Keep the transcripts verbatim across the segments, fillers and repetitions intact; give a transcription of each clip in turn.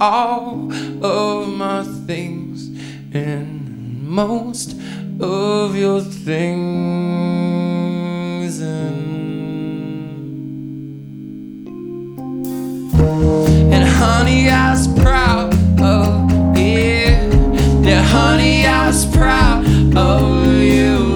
all of my things and most of your things. And, and honey, I was proud of you. Yeah, honey, I was proud of you.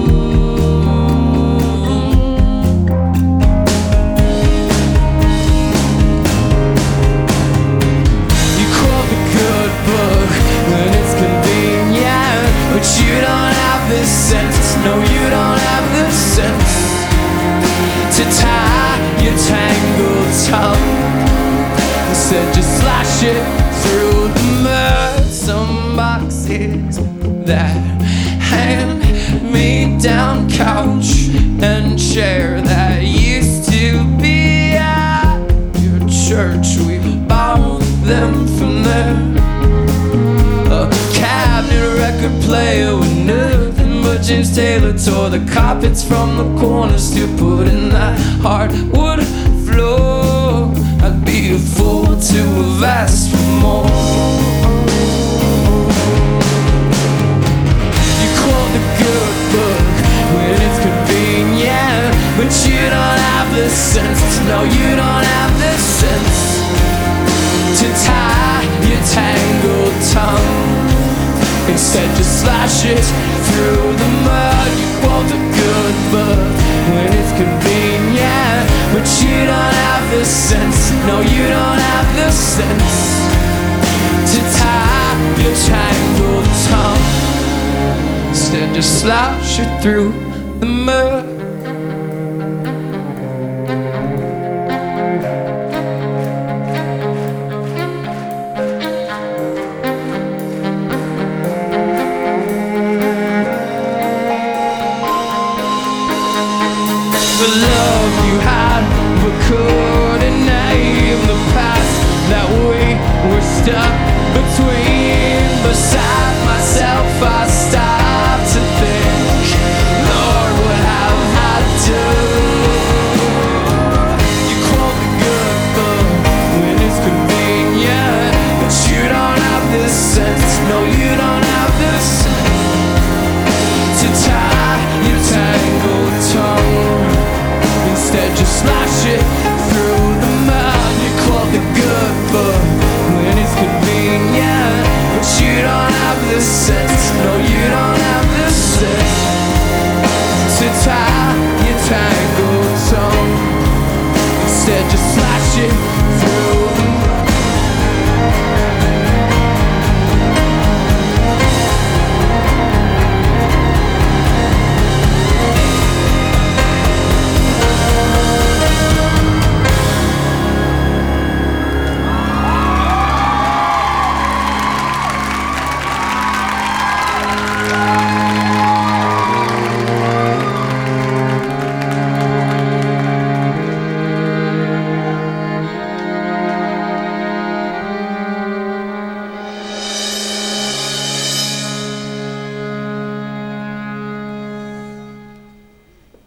You don't have the sense, no, you don't have the sense to tie your tangled tongue. Instead, just slash it through the mud. Some boxes that hand-me-down couch and chair that used to be at your church. We borrowed them from there. A cabinet record player with nothing but James Taylor tore the carpets from the corners to put in that hardwood floor. I'd be a fool to have asked for more. You quote the good book when it's convenient, but you don't have the sense to know you don't have the sense to tie your tangled tongue. Instead, just slash it through the mud. You quote a good book when it's convenient, but you don't have the sense. No, you don't have the sense to tie your tangled tongue. Instead, just slash it through the mud. The love you had, but couldn't name the past that we were stuck